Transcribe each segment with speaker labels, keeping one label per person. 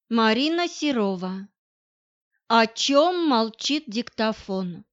Speaker 1: Марина Серова. О чем молчит диктофон?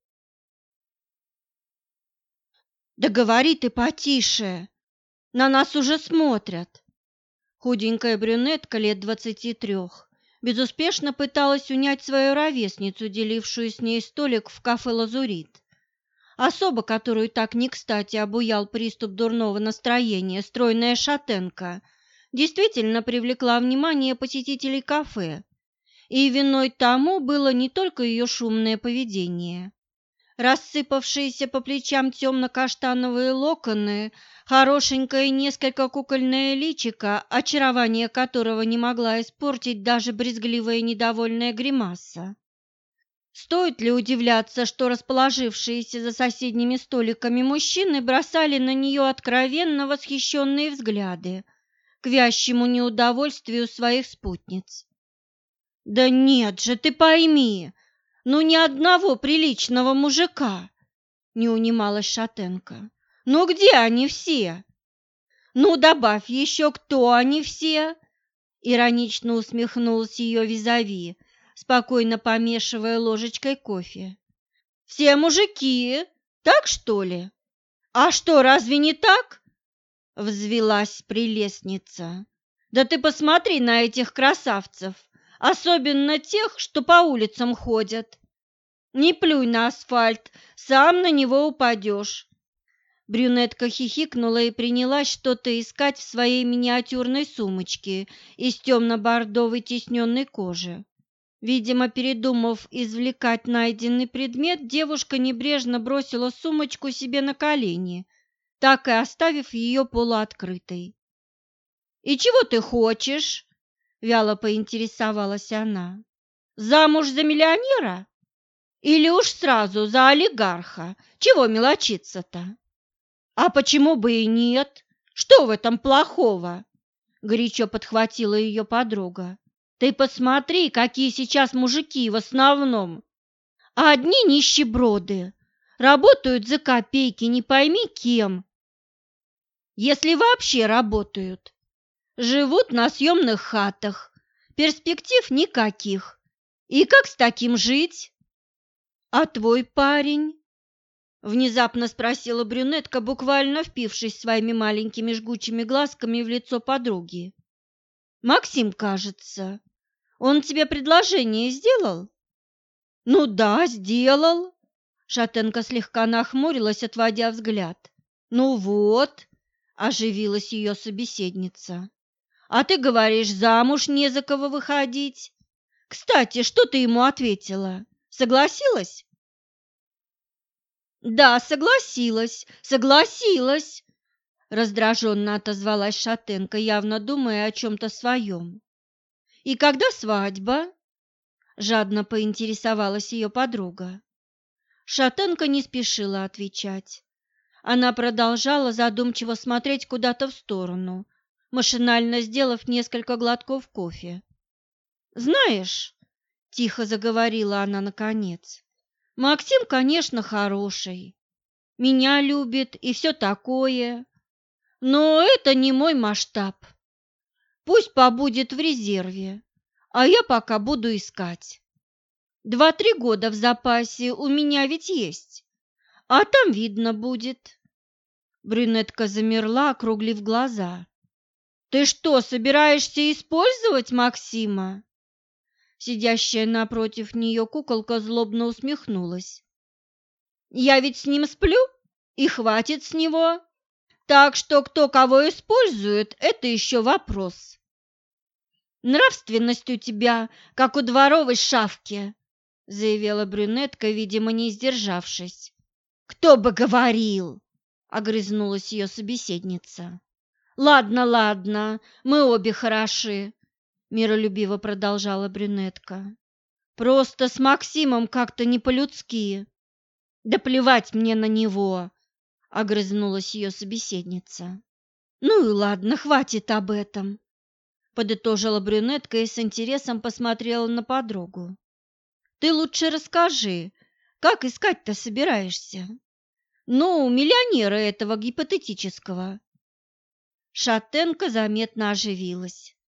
Speaker 1: Да говори ты потише, на нас уже смотрят. Худенькая брюнетка лет 23 безуспешно пыталась унять свою ровесницу, делившую с ней столик в кафе «Лазурит». Особа, которую так не кстати обуял приступ дурного настроения, стройная шатенка, действительно привлекла внимание посетителей кафе. И виной тому было не только ее шумное поведение. Рассыпавшиеся по плечам темно-каштановые локоны, хорошенькое несколько кукольное личико, очарование которого не могла испортить даже брезгливая недовольная гримаса. Стоит ли удивляться, что расположившиеся за соседними столиками мужчины бросали на нее откровенно восхищенные взгляды к вящему неудовольствию своих спутниц? «Да нет же, ты пойми, ну ни одного приличного мужика!» — не унималась шатенка. «Ну где они все? Ну добавь еще, кто они все!» Иронично усмехнулась ее визави, спокойно помешивая ложечкой кофе. «Все мужики, так что ли? А что, разве не так?» — взвилась прелестница. «Да ты посмотри на этих красавцев! Особенно тех, что по улицам ходят. Не плюй на асфальт, сам на него упадешь». Брюнетка хихикнула и принялась что-то искать в своей миниатюрной сумочке из темно-бордовой тисненной кожи. Видимо, передумав извлекать найденный предмет, девушка небрежно бросила сумочку себе на колени, так и оставив ее полуоткрытой. «И чего ты хочешь?» — вяло поинтересовалась она. «Замуж за миллионера? Или уж сразу за олигарха? Чего мелочиться-то?» «А почему бы и нет? Что в этом плохого?» — горячо подхватила ее подруга. «Ты посмотри, какие сейчас мужики в основном. Одни нищеброды, работают за копейки, не пойми кем, если вообще работают. Живут на съемных хатах, перспектив никаких. И как с таким жить? А твой парень?» Внезапно спросила брюнетка, буквально впившись своими маленькими жгучими глазками в лицо подруги. «Максим, кажется. Он тебе предложение сделал?» «Ну да, сделал». Шатенка слегка нахмурилась, отводя взгляд. «Ну вот», — оживилась ее собеседница. «А ты говоришь, замуж не за кого выходить. Кстати, что ты ему ответила? Согласилась?» «Да, согласилась», — раздраженно отозвалась шатенка, явно думая о чем-то своем. «И когда свадьба?» — жадно поинтересовалась ее подруга. Шатенка не спешила отвечать. Она продолжала задумчиво смотреть куда-то в сторону, машинально сделав несколько глотков кофе. «Знаешь», — тихо заговорила она наконец, — «Максим, конечно, хороший, меня любит и все такое, но это не мой масштаб. Пусть побудет в резерве, а я пока буду искать. 2-3 года в запасе у меня ведь есть, а там видно будет». Брюнетка замерла, округлив глаза. «Ты что, собираешься использовать Максима?» Сидящая напротив нее куколка злобно усмехнулась. «Я ведь с ним сплю, и хватит с него. Так что кто кого использует, это еще вопрос. Нравственность у тебя, как у дворовой шавки», заявила брюнетка, видимо, не сдержавшись. «Кто бы говорил!» — огрызнулась ее собеседница. «Ладно, ладно, мы обе хороши», — миролюбиво продолжала брюнетка. «Просто с Максимом как-то не по-людски». «Да плевать мне на него!» — огрызнулась ее собеседница. «Ну и ладно, хватит об этом», — подытожила брюнетка и с интересом посмотрела на подругу. «Ты лучше расскажи, как искать-то собираешься? Ну, миллионера этого гипотетического». Шатенка заметно оживилась.